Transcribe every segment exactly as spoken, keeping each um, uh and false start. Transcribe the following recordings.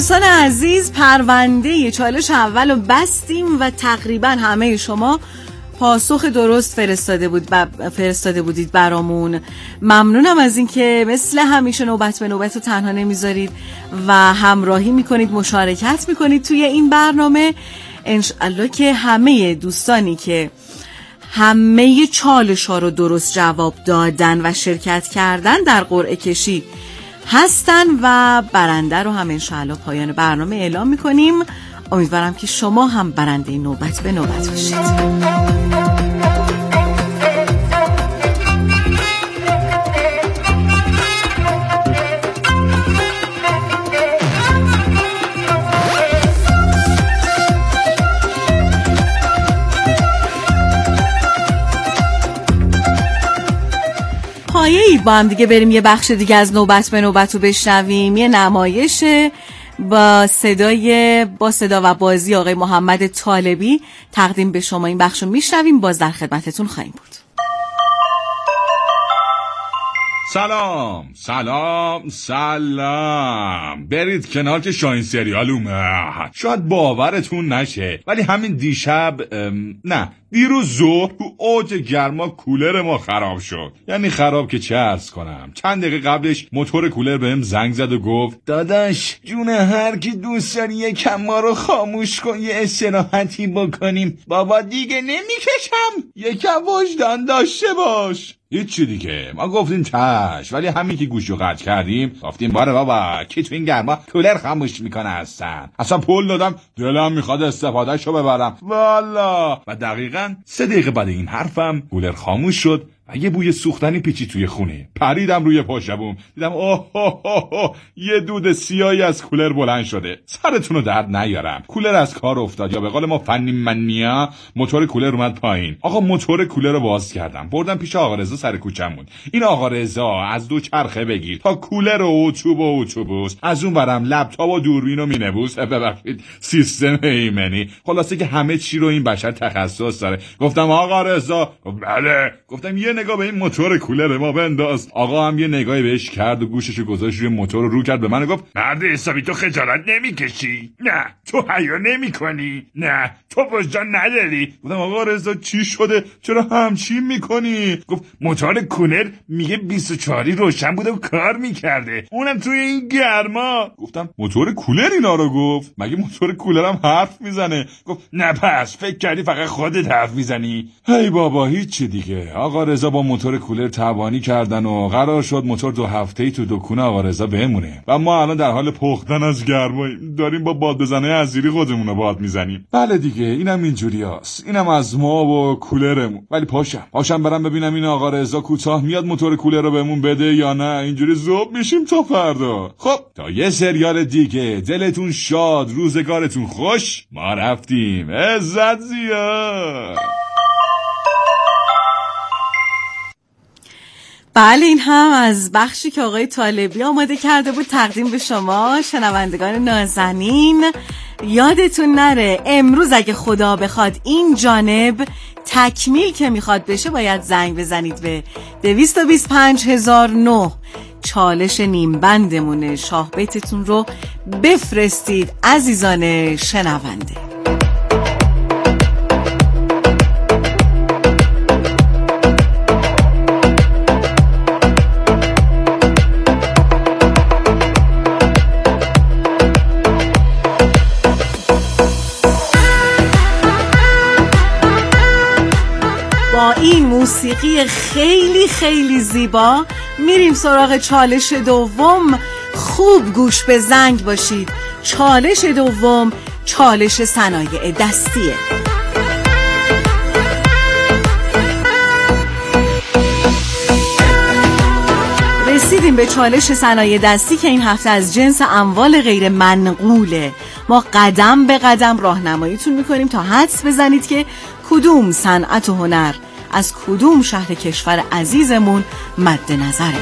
دوستان عزیز، پرونده چالش اول رو بستیم و تقریبا همه شما پاسخ درست فرستاده بود ب... فرستاده بودید برامون. ممنونم از این که مثل همیشه نوبت به نوبت رو تنها نمیذارید و همراهی میکنید، مشارکت میکنید توی این برنامه. انشالله که همه دوستانی که همه چالش ها رو درست جواب دادن و شرکت کردن در قرعه کشی هستن و برنده رو هم انشالله پایان برنامه اعلام میکنیم. امیدوارم که شما هم برنده نوبت به نوبت باشید. پایه‌ای با هم دیگه بریم یه بخش دیگه از نوبت به نوبت رو بشنویم. یه نمایش با صدای با صدا و بازی آقای محمد طالبی تقدیم به شما این بخش رو میشنویم. باز در خدمتتون خواهیم بود. سلام سلام سلام، برید کنار که شاین سریال اومد. شاید باورتون نشه ولی همین دیشب نه دیروز ظهر تو اوج گرما کولر ما خراب شد. یعنی خراب که چه عرض کنم، چند دقیقه قبلش موتور کولر بهم زنگ زد و گفت داداش جون هر کی دوست داری یکم ما رو خاموش کن، یه استراحتی بکنیم. بابا دیگه نمیکشم، یکم وجدان داشته باش. هیچی دیگه، ما گفتیم چش، ولی همین که گوشو قطع کردیم گفتیم باره بابا کی تو این گرما کولر خاموش میکنه هستن. اصلا پول دادم دلم میخواد استفاده شو ببرم والا. و دقیقاً سه دقیقه بعد این حرفم کولر خاموش شد و یه بوی سوختنی پیچی توی خونه. پریدم روی پاشبوم، دیدم اوه اوه اوه یه دود سیاهی از کولر بلند شده. سرتون رو درد نیارم، کولر از کار افتاد، یا به قول ما فنی منیا موتور کولر اومد پایین. آقا موتور کولر رو باز کردم، بردم پیش آقا رضا سر کوچمون. این آقا رضا از دو چرخه بگیر تا کولر و اتوب و اتوبوس، از اون برم لپتاپ و دوربین و مینبوس، ببخشید سیستم ایمنی، خلاصه که همه چی رو این بشر تخصص داره. گفتم آقا رضا، بله. گفتم یه نگاه به این موتور کولر ما بنداز. آقا هم یه نگاهی بهش کرد و گوششو گذاشت روی موتور رو رو کرد به من و گفت مرد حسابی تو خجالت نمیکشی؟ نه تو حیا نمیکنی؟ نه تو وجدان نداری؟ گفتم آقا رضا چی شده؟ چرا همچین میکنی؟ گفت موتور کولر میگه بیست و چهار روشن بوده و کار میکرده، اونم توی این گرما. گفتم موتور کولر اینا رو گفت؟ مگه موتور کولر هم حرف میزنه؟ گفت نه پس فکر کردی فقط خودت حرف میزنی؟ هی بابا هیچی دیگه. آقا رضا با موتور کولر تبانی کردن و قرار شد موتور دو هفته‌ای تو دکونه آقا رضا بمونه و ما الان در حال پختن از گرماییم، داریم با باد بزنه عزیری خودمون رو باد میزنیم. بله دیگه اینم اینجوریاست، اینم از ما و کولرمون. ولی پاشم پاشم برم ببینم این آقا رضا کوتاه میاد موتور کولر رو بهمون بده یا نه، اینجوری ذوب میشیم تا فردا. خب تا یه سریال دیگه، دلتون شاد، روزگارتون خوش. ما رفتیم، عزت زیاد. بله این هم از بخشی که آقای طالبی آماده کرده بود تقدیم به شما شنوندگان نازنین. یادتون نره امروز اگه خدا بخواد این جانب تکمیل که میخواد بشه باید زنگ بزنید به دویست و بیست و پنج هزار و نه. چالش نیم بندمونه، شاه بیتتون رو بفرستید عزیزان شنونده. با این موسیقی خیلی خیلی زیبا میریم سراغ چالش دوم. خوب گوش به زنگ باشید. چالش دوم چالش صنایع دستیه. رسیدیم به چالش صنایع دستی که این هفته از جنس اموال غیر منقوله. ما قدم به قدم راهنماییتون میکنیم تا حدس بزنید که کدوم صنعت و هنر از کدوم شهر کشور عزیزمون مد نظره.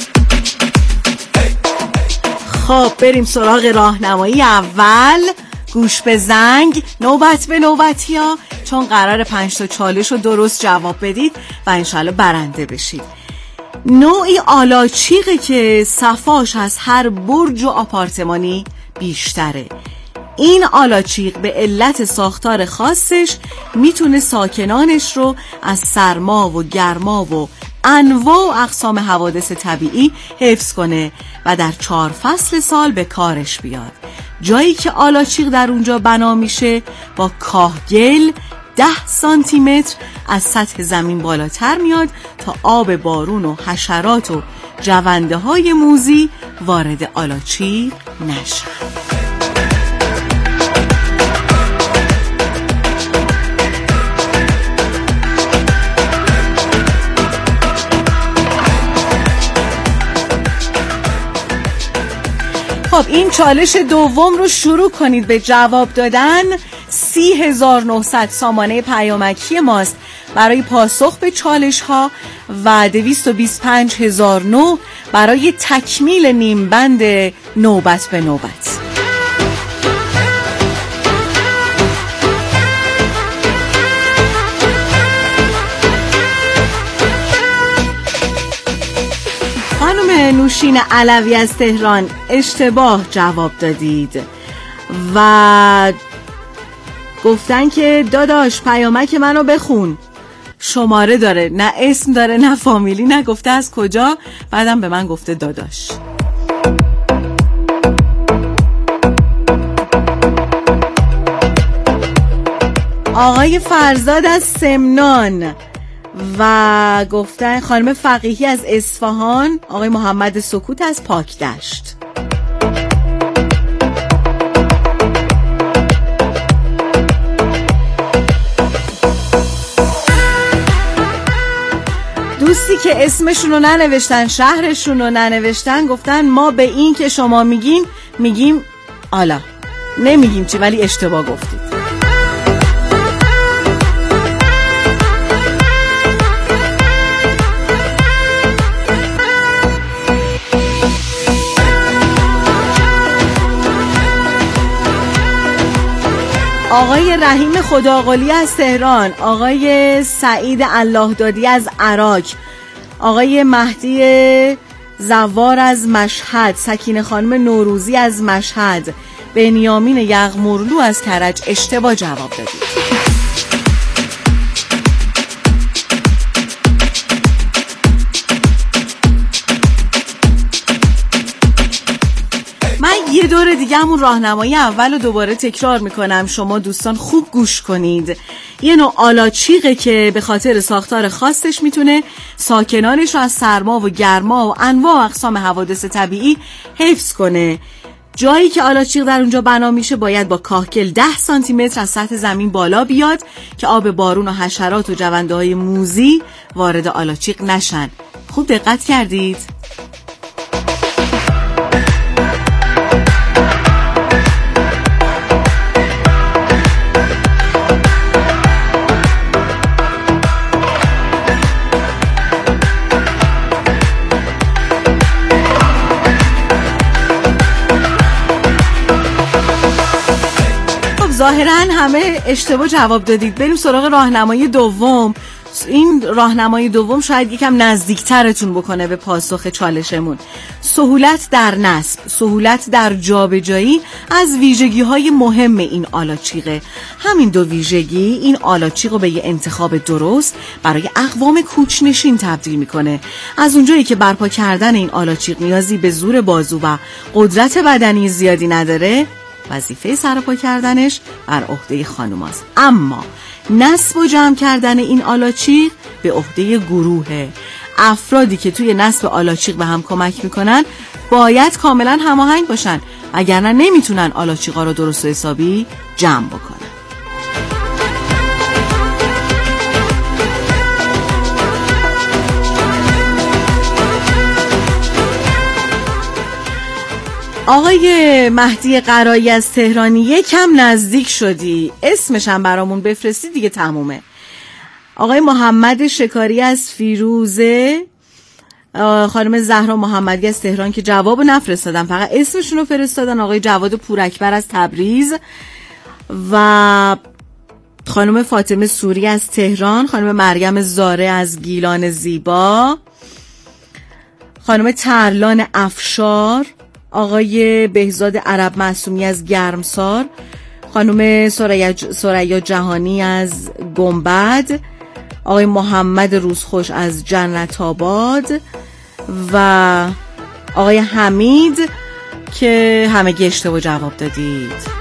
خب بریم سراغ راهنمایی اول. گوش به زنگ، نوبت به نوبتی ها، چون قرار پنج تا چالش رو درست جواب بدید و انشالله برنده بشید. نوعی آلاچیقه که صفاش از هر برج و آپارتمانی بیشتره. این آلاچیق به علت ساختار خاصش میتونه ساکنانش رو از سرما و گرما و انواع و اقسام حوادث طبیعی حفظ کنه و در چهار فصل سال به کارش بیاد. جایی که آلاچیق در اونجا بنا میشه با کاهگل ده سانتی متر از سطح زمین بالاتر میاد تا آب بارون و حشرات و جونده های موذی وارد آلاچیق نشن. خب این چالش دوم رو شروع کنید به جواب دادن. سی هزار و نهصد سامانه پیامکی ماست برای پاسخ به چالش ها و دویست و بیست و پنج هزار و نه برای تکمیل نیم بند نوبت به نوبت. خانم نوشین علوی از تهران اشتباه جواب دادید و گفتن که داداش پیامک منو بخون. شماره داره، نه اسم داره، نه فامیلی، نه گفته از کجا، بعدم به من گفته داداش. آقای فرزاد از سمنان و گفتن خانم فقیهی از اصفهان، آقای محمد سکوت از پاکدشت. دوستی که اسمشون رو ننوشتن، شهرشون رو ننوشتن، گفتن ما به این که شما میگین میگیم آلا، نمیگیم چی، ولی اشتباه گفتید. آقای رحیم خداقلی از تهران، آقای سعید الله دادی از عراق، آقای مهدی زوار از مشهد، سکینه خانم نوروزی از مشهد، بنیامین یغمرلو از کرج اشتباه جواب دادید. یه دور دیگه همون راهنمایی اول رو دوباره تکرار میکنم، شما دوستان خوب گوش کنید. یه نوع آلاچیقه که به خاطر ساختار خاصش میتونه ساکنانش رو از سرما و گرما و انواع و اقسام حوادث طبیعی حفظ کنه. جایی که آلاچیق در اونجا بنا میشه باید با کاهگل ده سانتی متر از سطح زمین بالا بیاد که آب بارون و حشرات و جونده های موذی وارد آلاچیق نشن. خوب دقت کردید؟ ظاهراً همه اشتباه جواب دادید. بریم سراغ راهنمای دوم. این راهنمای دوم شاید یکم نزدیکترتون بکنه به پاسخ چالشمون. سهولت در نصب، سهولت در جابجایی از ویژگی‌های مهم این آلاچیقه. همین دو ویژگی این آلاچیق رو به یه انتخاب درست برای اقوام کوچ‌نشین تبدیل میکنه. از اونجایی که برپا کردن این آلاچیق نیازی به زور بازو و قدرت بدنی زیادی نداره، وظیفه سرپا کردنش بر عهده خانوماست. اما نصب و جمع کردن این آلاچیق به عهده گروهه. افرادی که توی نصب آلاچیق به هم کمک میکنن باید کاملا هماهنگ باشن، وگرنه نمیتونن آلاچیقا رو درست و حسابی جمع بکنن. آقای مهدی قرایی از تهرانی یکم نزدیک شدی، اسمش هم برامون بفرستی دیگه تمومه. آقای محمد شکاری از فیروزه، خانم زهرا محمدی از تهران که جواب نفرستادن، فقط اسمشون رو فرستادن. آقای جواد پوراکبر از تبریز، و خانم فاطمه سوری از تهران، خانم مریم زاره از گیلان زیبا، خانم ترلان افشار، آقای بهزاد عرب معصومی از گرمسار، خانم ثریا جهانی از گنبد، آقای محمد روزخوش از جنت آباد و آقای حمید که همگی اشتباه جواب دادید.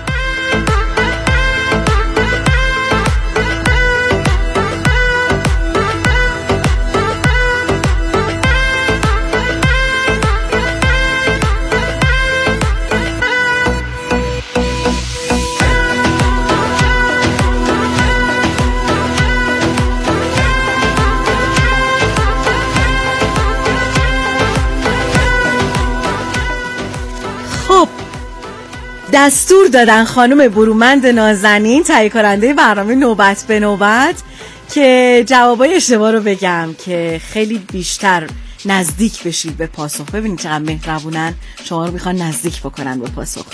دستور دادن خانم برومند نازنین تهیه کننده برنامه نوبت به نوبت که جوابای اشتباه رو بگم که خیلی بیشتر نزدیک بشید به پاسخ. ببینید چقدر مهربونن، شما رو میخوان نزدیک بکنن به پاسخ.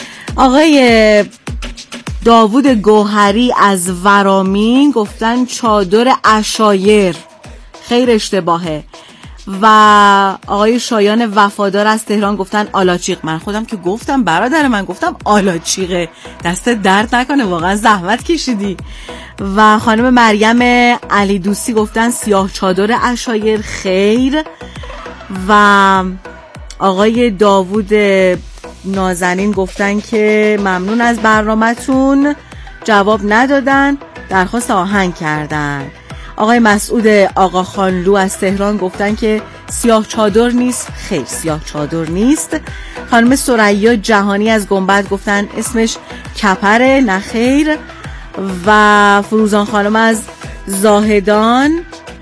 آقای داوود گوهری از ورامین گفتن چادر عشایر، خیر اشتباهه. و آقای شایان وفادار از تهران گفتن آلاچیق. من خودم که گفتم برادر من، گفتم آلاچیقه، دست درد نکنه، واقعا زحمت کشیدی. و خانم مریم علی دوستی گفتن سیاه چادر عشایر، خیر. و آقای داوود نازنین گفتن که ممنون از برنامه‌تون، جواب ندادن، درخواست آهنگ کردن. آقای مسعود آقا خانلو از تهران گفتن که سیاه چادر نیست، خیر سیاه چادر نیست. خانم ثریا جهانی از گنبد گفتن اسمش کپره، نه خیر. و فروزان خانم از زاهدان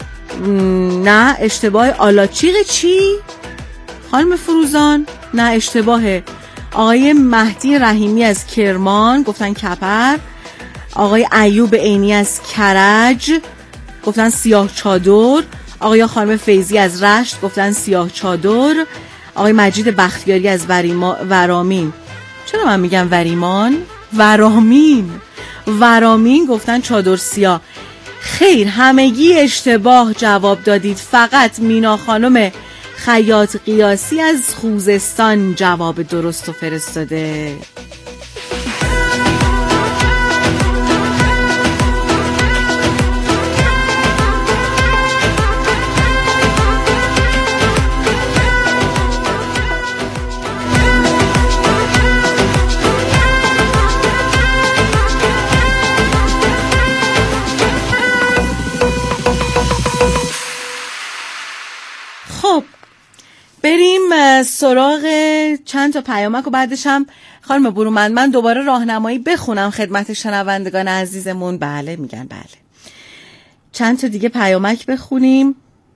نه اشتباه. آلاچیق چی؟ خانم فروزان نه اشتباهه. آقای مهدی رحیمی از کرمان گفتن کپر. آقای ایوب عینی از کرج گفتن سیاه چادر. آقای خانم فیضی از رشت گفتن سیاه چادر. آقای مجید بختیاری از وریما... ورامین، چرا من میگم وریمان؟ ورامین ورامین گفتن چادر سیاه، خیر. همگی اشتباه جواب دادید، فقط مینا خانم خیاط قیاسی از خوزستان جواب درست رو فرستاده. بریم سراغ چند تا پیامک و بعدش هم خانم برومند من دوباره راهنمایی بخونم خدمت شنوندگان عزیزمون. بله میگن بله. چند تا دیگه پیامک بخونیم.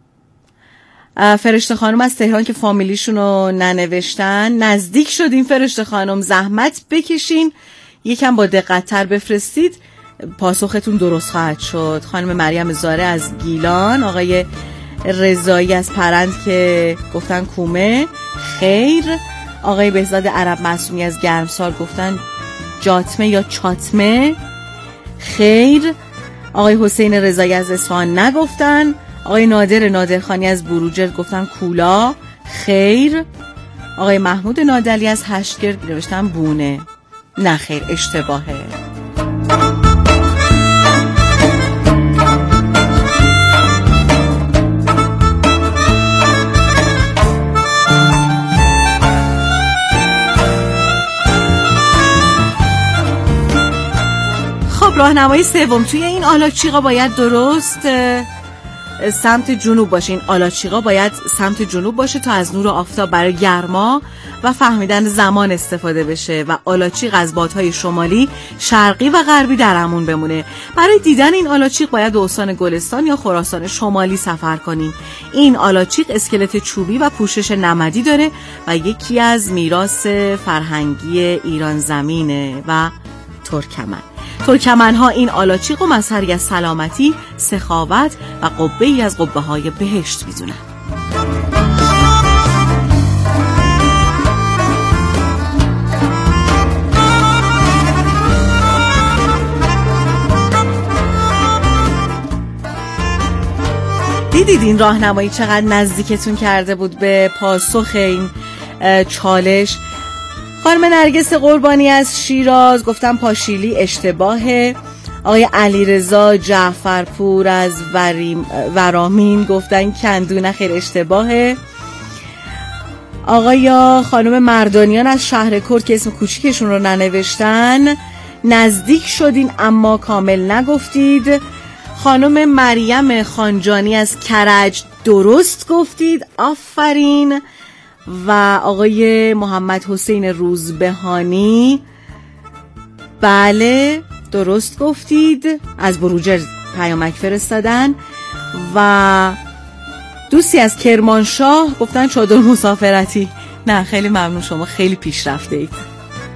فرشته خانم از تهران که فامیلیشون رو ننوشتن، نزدیک شدیم فرشته خانم، زحمت بکشین یکم با دقت تر بفرستید، پاسختون درست خواهد شد. خانم مریم زاره از گیلان، آقای رضایی از پرند که گفتن کومه، خیر. آقای بهزاد عرب معصومی از گرمسار گفتن جاتمه یا چاتمه، خیر. آقای حسین رضایی از اصفهان نگفتن. آقای نادر نادرخانی از بروجرد گفتن کولا، خیر. آقای محمود نادلی از هشتگرد نوشتن بونه، نه خیر اشتباهه. راهنمای سوم، توی این آلاچیقا باید درست سمت جنوب باشه. این آلاچیقا باید سمت جنوب باشه تا از نور آفتاب برای گرما و فهمیدن زمان استفاده بشه و آلاچیق از بادهای شمالی، شرقی و غربی در امون بمونه. برای دیدن این آلاچیق باید به استان گلستان یا خراسان شمالی سفر کنیم. این آلاچیق اسکلت چوبی و پوشش نمدی داره و یکی از میراث فرهنگی ایران زمینه و ترکمن. ترکمن‌ها این آلاچیق و مظهری از سلامتی، سخاوت و قبه‌ای از قبه‌های بهشت می‌دونن. دیدید این راهنمایی چقدر نزدیکتون کرده بود به پاسخ این چالش؟ خانم نرگس قربانی از شیراز گفتن پاشیلی اشتباهه. آقای علیرضا جعفرپور از وریم ورامین گفتن کندو خیر اشتباهه. آقای خانم مردانیان از شهر کرد که اسم کوچیکشون رو ننوشتن نزدیک شدین اما کامل نگفتید. خانم مریم خانجانی از کرج درست گفتید، آفرین. و آقای محمد حسین روزبهانی بله درست گفتید، از بروجرد پیامک فرستادن. و دوستی از کرمانشاه گفتن چادر مسافرتی. نه خیلی ممنون، شما خیلی پیشرفته اید.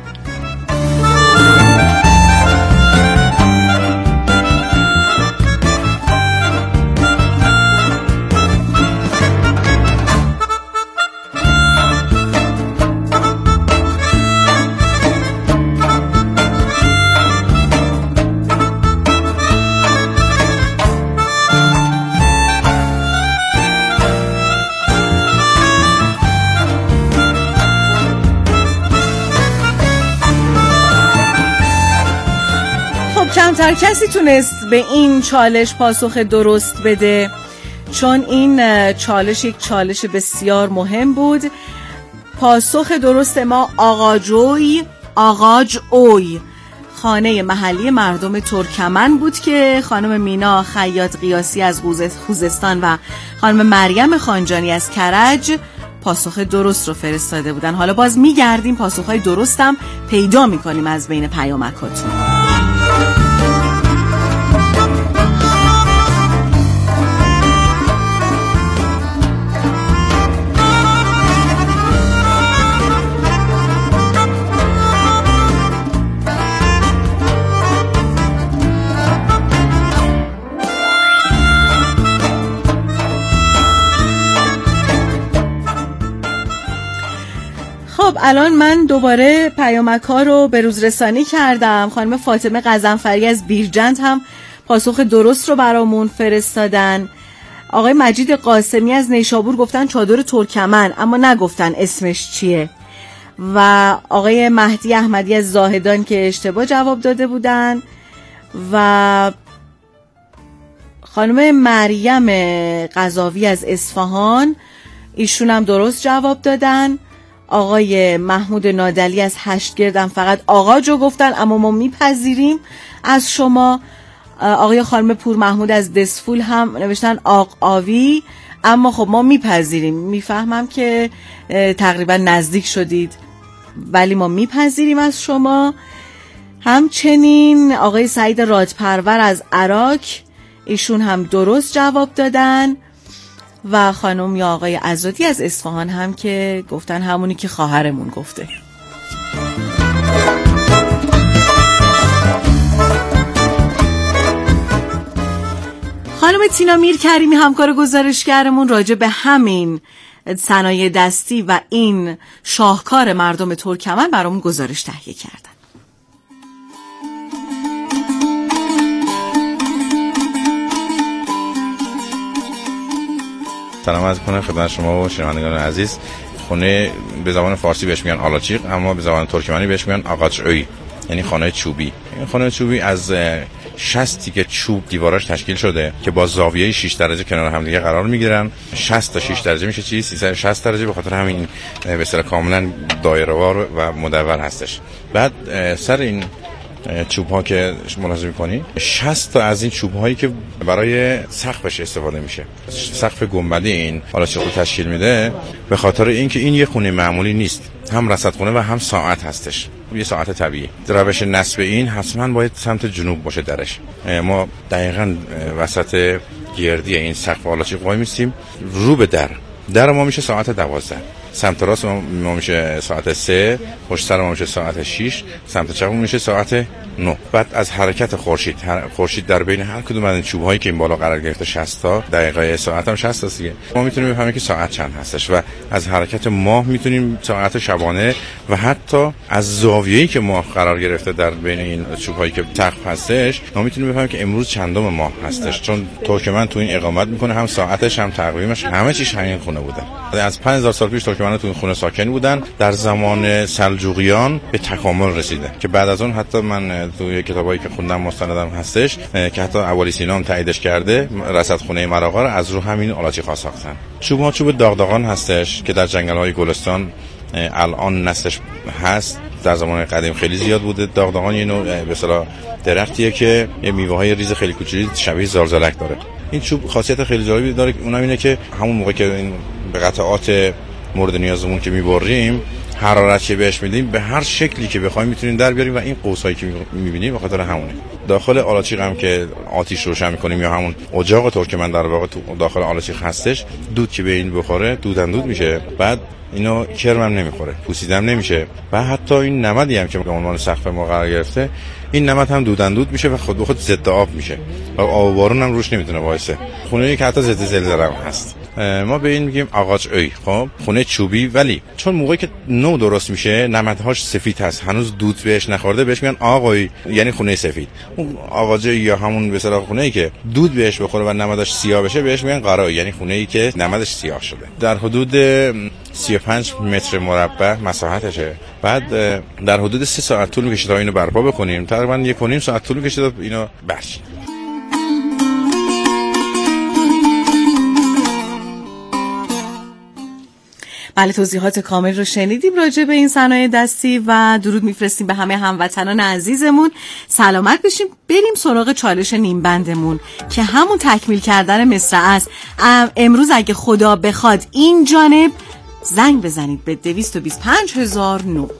کمتر کسی تونست به این چالش پاسخ درست بده، چون این چالش یک چالش بسیار مهم بود. پاسخ درست ما آقاجوی آقاج اوی خانه محلی مردم ترکمن بود که خانم مینا خیاط قیاسی از خوزستان و خانم مریم خانجانی از کرج پاسخ درست رو فرستاده بودن. حالا باز میگردیم پاسخهای درستم پیدا میکنیم از بین پیامکاتون. خب الان من دوباره پیامک ها رو به روز رسانی کردم. خانم فاطمه قزنفری از بیرجند هم پاسخ درست رو برامون فرستادن. آقای مجید قاسمی از نیشابور گفتن چادر ترکمن اما نگفتن اسمش چیه. و آقای مهدی احمدی از زاهدان که اشتباه جواب داده بودن. و خانم مریم قزاوی از اصفهان ایشون هم درست جواب دادن. آقای محمود نادلی از هشتگردم فقط آقا جو گفتن اما ما میپذیریم از شما. آقای خانم پور محمود از دسفول هم نوشتن آق آوی اما خب ما میپذیریم. میفهمم که تقریبا نزدیک شدید ولی ما میپذیریم از شما. همچنین آقای سعید رادپرور از عراق ایشون هم درست جواب دادن. و خانم یا آقای عزادی از اصفهان هم که گفتن همونی که خواهرمون گفته. خانم تینا میرکریمی همکار گزارشگرمون راجع به همین صنایع دستی و این شاهکار مردم ترکمن برامون گزارش تهیه کردن. سلام عرض می‌کنم خدمت شما و شنوندگان عزیز. خونه به زبان فارسی بهش میگن آلاچیق اما به زبان ترکمنی بهش میگن آقاچوی، یعنی خانه چوبی. این خانه چوبی از شصت تیکه چوب دیواراش تشکیل شده که با زاویه شش درجه کنار هم دیگه قرار میگیرن. شصت تا شش درجه میشه چی؟ سیصد و شصت درجه، به خاطر همین به اصطلاح کاملا دایره‌وار و مدور هستش. بعد سر این چوب ها که ملاحظه می‌کنی شصت تا از این چوب هایی که برای سقفش استفاده میشه. سقف گنبدی این حالا چه تشکیل میده به خاطر اینکه این یه خونه معمولی نیست، هم رصدخونه و هم ساعت هستش، یه ساعت طبیعی. روش نصب این حتما باید سمت جنوب باشه درش. ما دقیقاً وسط گردی این سقف آلاچیق وای میستیم رو به در. در ما میشه ساعت دوازده. سمت راست ما میشه ساعت سه، پشت سر ما میشه ساعت شش، سمت چپ میشه ساعت نه. بعد از حرکت خورشید، خورشید در بین هر کدوم از این چوب‌هایی که این بالا قرار گرفته شصت تا دقیقه، ساعت هم شصت تا دیگه، ما میتونیم بفهمیم که ساعت چند هستش و از حرکت ماه میتونیم ساعت شبانه و حتی از زاویه‌ای که ماه قرار گرفته در بین این چوب‌هایی که سقف هستش ما میتونیم بفهمیم که امروز چندم ماه هستش، چون ترکمن تو این اقامت میکنه، هم ساعتش هم تقویمش همه چیز همین خونه بوده. از پنج هزار سال پیش ترکمن‌ها تو این خونه ساکن بودن. در زمان سلجوقیان به تکامل رسیده که بعد از اون حتی من تو کتابایی که خوندم مستندم هستش که حتی ابوعلی سینا هم تاییدش کرده، رصدخونه مراغا رو از رو همین آلاچیق‌ها ساختن. چوب‌ها چوب داغداغان هستش که در جنگل‌های گلستان الان نسلش هست. در زمان قدیم خیلی زیاد بوده. داغداغان یه نوع به اصطلاح درختیه که یه میوه‌های ریز خیلی کوچولی شبیه زالزالک داره. این چوب خاصیت خیلی جالبی داره، اونم اینه که همون موقع که این به قطعات مورد نیازمون که می‌بریم حرارت که بهش میدیم به هر شکلی که بخوایم میتونیم در بیاریم و این قوسایی که میبینیم به خاطر همونه. داخل آلاچیق هم که آتیش روشن میکنیم یا همون اجاق ترکمن در واقع تو داخل آلاچیق هستش، دود که به این بخوره دودن دود میشه، بعد اینو کرم هم نمیخوره، پوسیدم نمیشه و حتی این نمدی هم که به عنوان سقف ما قرار گرفته این نمد هم دودن دود میشه و خود به خود ضد آب میشه و آب و بارون هم روش نمیتونه وایسه. خونه که حتی ضد زلزله هم هست. ما به این میگیم آقاچ اوی. خب خونه چوبی، ولی چون موقعی که نو درست میشه نمدهاش سفید هست، هنوز دود بهش نخورده، بهش میگن آقای، یعنی خونه سفید. اون آقاچ یا همون به اصطلاح خونه‌ای که دود بهش بخوره و نمدش سیاه بشه بهش میگن قارای، یعنی خونه‌ای که نمدش سیاه شده. در حدود سی و پنج متر مربع مساحتشه. بعد در حدود سه ساعت طول می‌کشه تا اینو برپا بکنیم. تقریبا یک و نیم ساعت طول می‌کشه تا اینو برچین. بله، توضیحات کامل رو شنیدیم راجع به این صنایع دستی و درود میفرستیم به همه هموطنان عزیزمون. سلامت بشیم. بریم سراغ چالش نیم بندمون که همون تکمیل کردن مصرع است. امروز اگه خدا بخواد این جانب زنگ بزنید به دویست و بیست و پنج هزار و نه.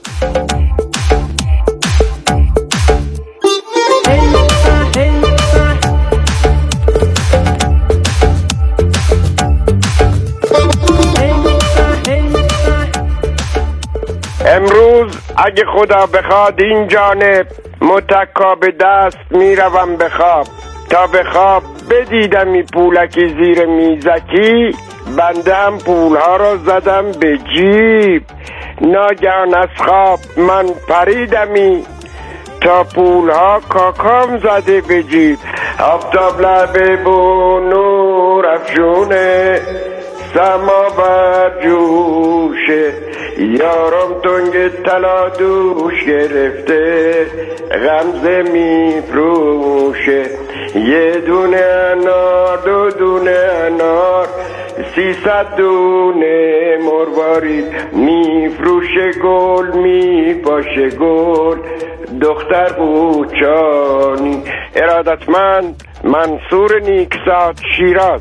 امروز اگه خدا بخواد این جانب متکا به دست میروم به خواب، تا به خواب بدیدم این پولکی زیر میزکی، بنده هم پولها را زدم به جیب. ناگهان از خواب من پریدمی تا پولها کاکام زده به جیب. آفتاب لبه بو نور افشونه، سما بر جوشه، یارم تنگ طلا دوش گرفته، غمزه میفروشه. یه دونه انار، دو دونه انار، سیصد دونه مروارید، میفروشه گل، میپاشه گل، دختر بوچانی. ارادتمند منصور نیکزاد، شیراز.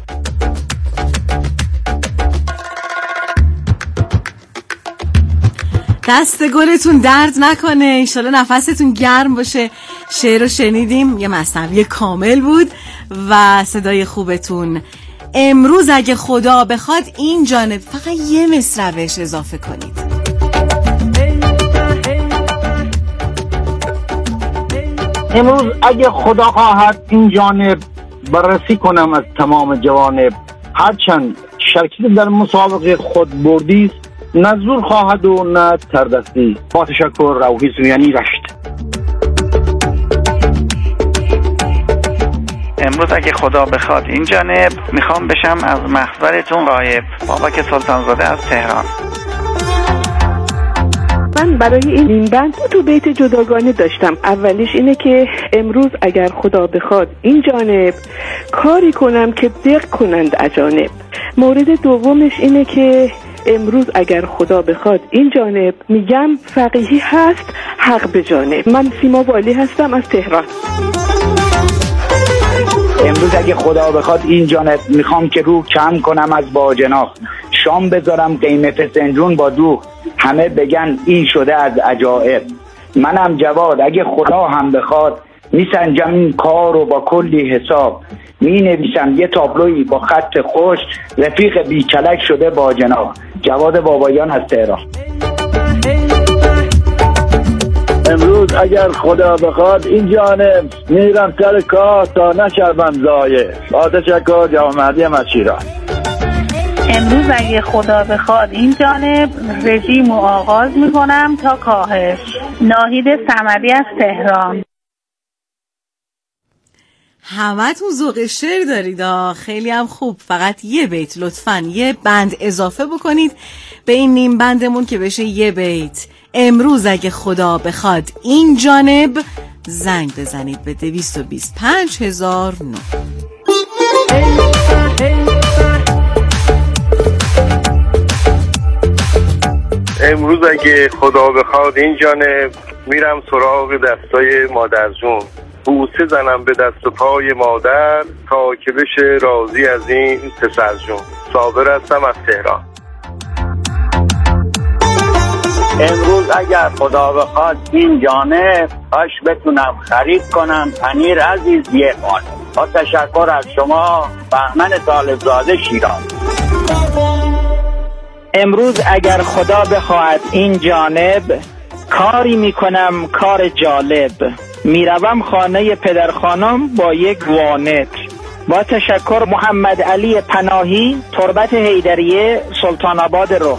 دست گلتون درد نکنه، انشالله نفستون گرم باشه. شعر رو شنیدیم، یه مثنوی کامل بود و صدای خوبتون. امروز اگه خدا بخواد این جانب فقط یه مصرع بهش اضافه کنید. امروز اگه خدا خواهد این جانب بررسی کنم از تمام جوانب، هرچند شرکت در مسابقه خود بردی نه زور خواهد و نه تردستی. با تشکر، روحی سویانی، رشت. امروز اگه خدا بخواد این جانب میخوام بشم از محضرتون غایب. بابک سلطانزاده از تهران. من برای این نیم بند تو بیت جداگانه داشتم. اولیش اینه که امروز اگر خدا بخواد این جانب کاری کنم که دق کنند اجانب. مورد دومش اینه که امروز اگر خدا بخواد این جانب میگم فقیهی هست حق به جانب. من سیما والی هستم از تهران. امروز اگه خدا بخواد این جانب میخوام که رو کم کنم از باجناق، شام بذارم قیمت سنجون با دو، همه بگن این شده از عجائب. منم جواد اگه خدا هم بخواد میسنجم این کار رو با کلی حساب، می نویسم یه تابلوی با خط خوش، رفیق بیکلک شده با جناب. جواد بابایان از تهران. امروز اگر خدا بخواد این جانب میرم سر کار تا نشربم زایه. با تشکر، جواد مهدی از شیراز. امروز اگه خدا بخواد این جانب رژیم رو آغاز میکنم تا کاهش. ناهید صمدی از تهران. همتون ذوق شعر دارید آه. خیلی هم خوب. فقط یه بیت لطفاً یه بند اضافه بکنید به این نیم بندمون که بشه یه بیت. امروز اگه خدا بخواد این جانب زنگ بزنید به دویست و بیست پنج هزار و نه. امروز اگه خدا بخواد این جانب میرم سراغ دستای مادر جون، بوسه زنم به دست و پای مادر تا که بشه راضی از این پسر جون. صابر هستم از تهران. امروز اگر خدا بخواد این جانب کاش بتونم خرید کنم پنیر عزیز یه خانه. با تشکر از شما، بهمن طالبزاده شیراز. امروز اگر خدا بخواهد این جانب کاری میکنم کار جالب، میروم خانه پدرخانم با یک وانت. با تشکر، محمد علی پناهی، تربت حیدریه، سلطان آباد رخ.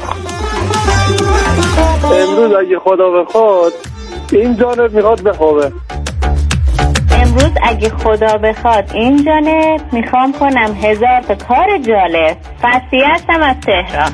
امروز اگه خدا بخواد این جانب میخواد بخوابه. امروز اگه خدا بخواد این جانب میخوام کنم هزار تا کار جالب. فصیح هستم از تهران.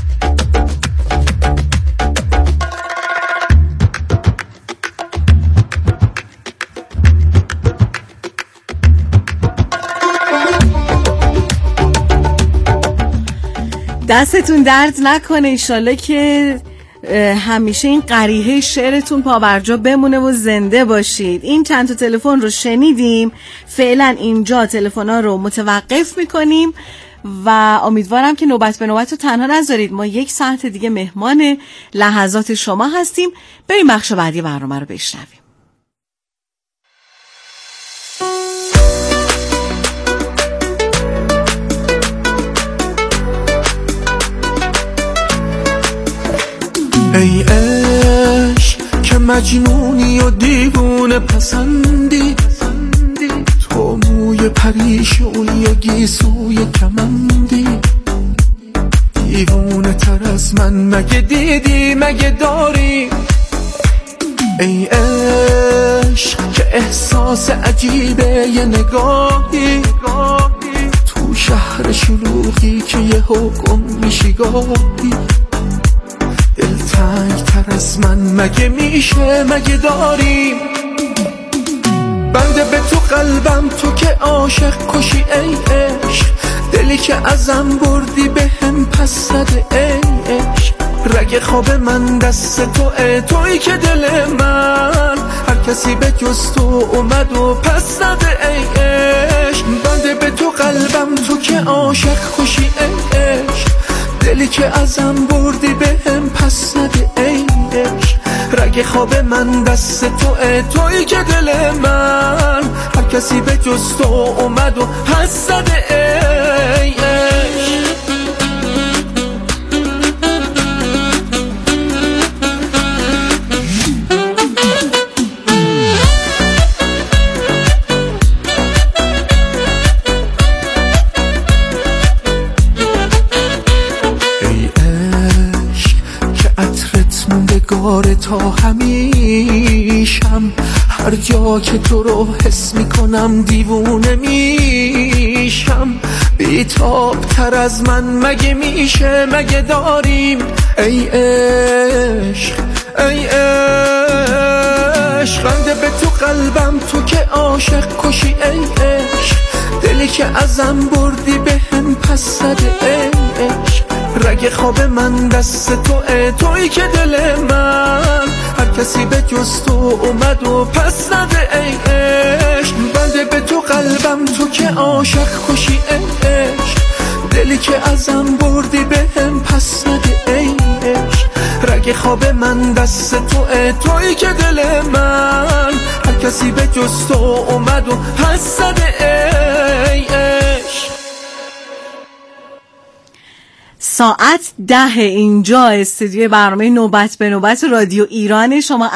دستتون درد نکنه، ایشالله که همیشه این قریحه شعرتون پابرجا بمونه و زنده باشید. این چند تا تلفن رو شنیدیم، فعلا اینجا تلفن‌ها رو متوقف میکنیم و امیدوارم که نوبت به نوبت رو تنها نذارید. ما یک ساعت دیگه مهمان لحظات شما هستیم. بریم بخش بعدی برنامه رو بشنویم. ای عشق که مجنونی و دیوونه پسندی، تو موی پریشونی و گیسوی کمندی، دیوونه تر از من مگه دیدی مگه داری؟ ای عشق که احساس عجیبه یه نگاهی، تو شهر شلوغی که یه حکم میشی گاهی، دلتنگ تر از من مگه میشه مگه داریم؟ بنده به تو قلبم تو که عاشق کشی ای عشق، دلی که ازم بردی به هم پس زده ای عشق، رگ خواب من دست تو ای توی که دل من هر کسی به جز تو اومد و پس زده ای عشق. بنده به تو قلبم تو که عاشق کشی ای عشق، دلی که ازم بردی به هم پس نده ای عشق، رگ خواب من دست تو ای توی که دل من هر کسی به جز تو اومد و پس زده ای عشق. گاره تا همیشم، هر جا که تو رو حس میکنم دیوونه میشم، بیتاب تر از من مگه میشه مگه داریم؟ ای عشق ای عشق، بنده به تو قلبم تو که عاشق کشی ای عشق، دلی که ازم بردی به هم پس زده ای عشق، رگ خواب من دست تو ای توی که دل من هر کسی به جز تو اومد و پس نده ای عشق. بنده به تو قلبم تو که عاشق کشی ای عشق، دلی که ازم بردی به هم پس نده ای عشق، رگ خواب من دست تو ای توی که دل من هر کسی به جز تو اومد و پس نده ای عشق. ساعت ده اینجا استودیو برنامه نوبت به نوبت رادیو ایران. شما